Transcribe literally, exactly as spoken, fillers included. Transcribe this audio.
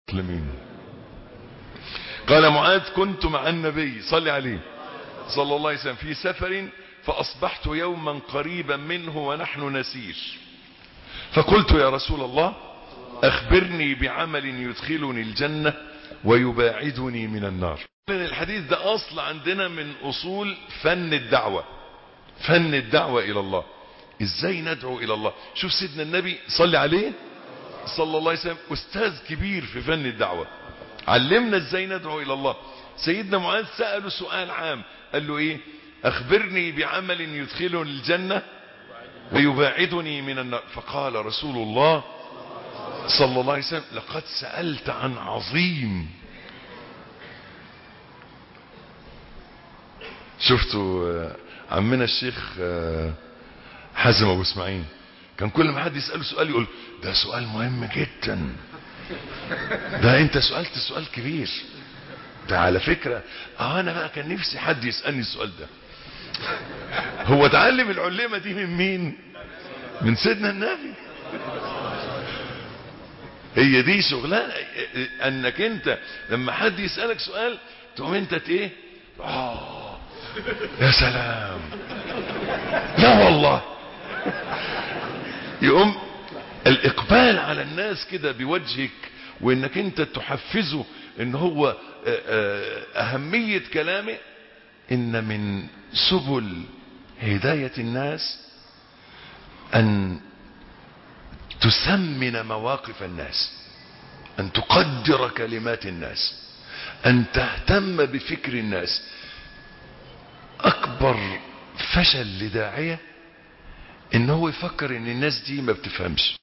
المسلمين. قال معاذ كنت مع النبي صلى عليه صلى الله عليه وسلم في سفر فأصبحت يوما قريبا منه ونحن نسير، فقلت يا رسول الله أخبرني بعمل يدخلني الجنة ويباعدني من النار. الحديث ده أصل عندنا من أصول فن الدعوة، فن الدعوة إلى الله، إزاي ندعو إلى الله. شوف سيدنا النبي صلى عليه صلى الله عليه وسلم أستاذ كبير في فن الدعوة، علمنا إزاي ندعو إلى الله. سيدنا معاذ سأله سؤال عام، قال له إيه؟ أخبرني بعمل يدخلني الجنة ويباعدني من النار. فقال رسول الله صلى الله عليه وسلم لقد سألت عن عظيم. شفتوا عمنا الشيخ حازم ابو اسماعيل كان كل ما حد يسأله سؤال يقول ده سؤال مهم جدا، ده انت سألت سؤال كبير، ده على فكرة اه انا بقى كان نفسي حد يسألني السؤال ده. هو اتعلم العلمة دي من مين؟ من سيدنا النبي. هي دي شغلانة، انك انت لما حد يسألك سؤال تقوم انت ايه؟ اه يا سلام، لا والله. يقوم الاقبال على الناس كده بوجهك، وانك انت تحفزه ان هو اهمية كلامه. ان من سبل هداية الناس ان تسمن مواقف الناس، ان تقدر كلمات الناس، ان تهتم بفكر الناس. اكبر فشل لداعية ان هو يفكر ان الناس دي ما بتفهمش.